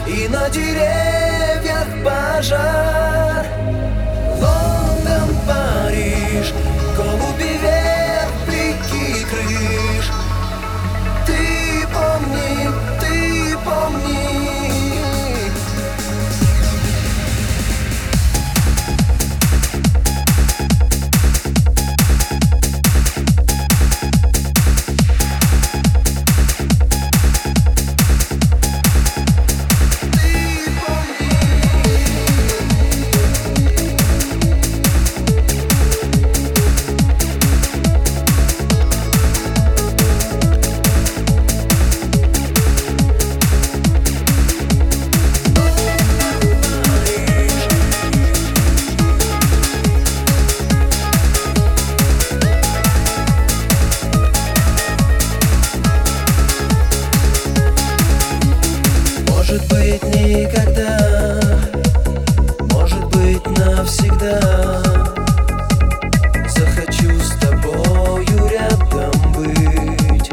и на деревьях пожар. Лондон, Париж, голуби вверх, блики крыш. Ты помни, ты помни. Может быть, никогда, может быть, навсегда захочу с тобою рядом быть.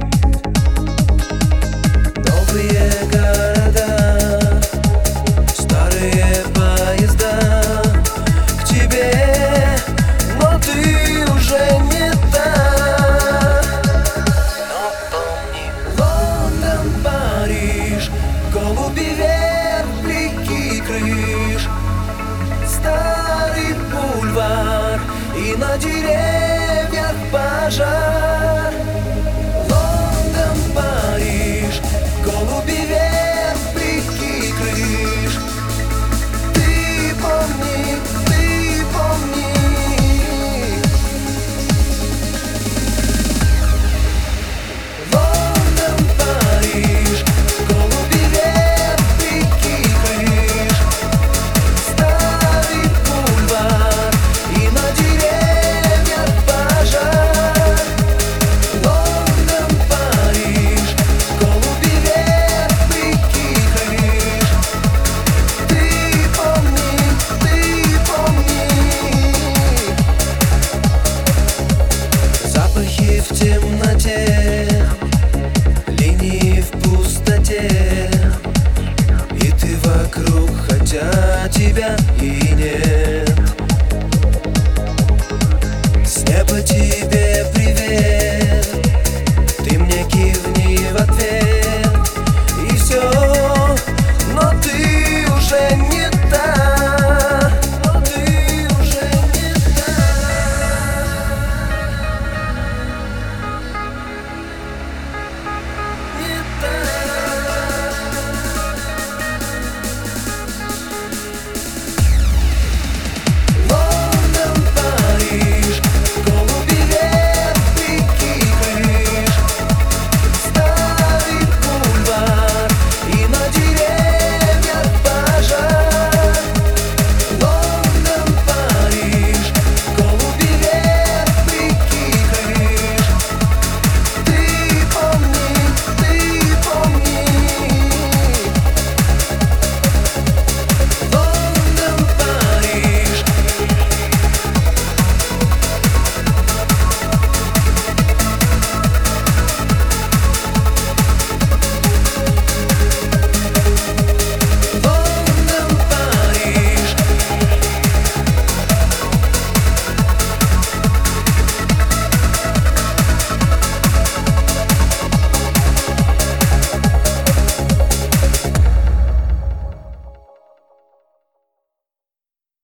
Новые города, старые поезда к тебе, но ты уже не та. Но помни, Лондон, Париж, голуби вверх, блики крыш. Старый бульвар, и на деревьях пожар.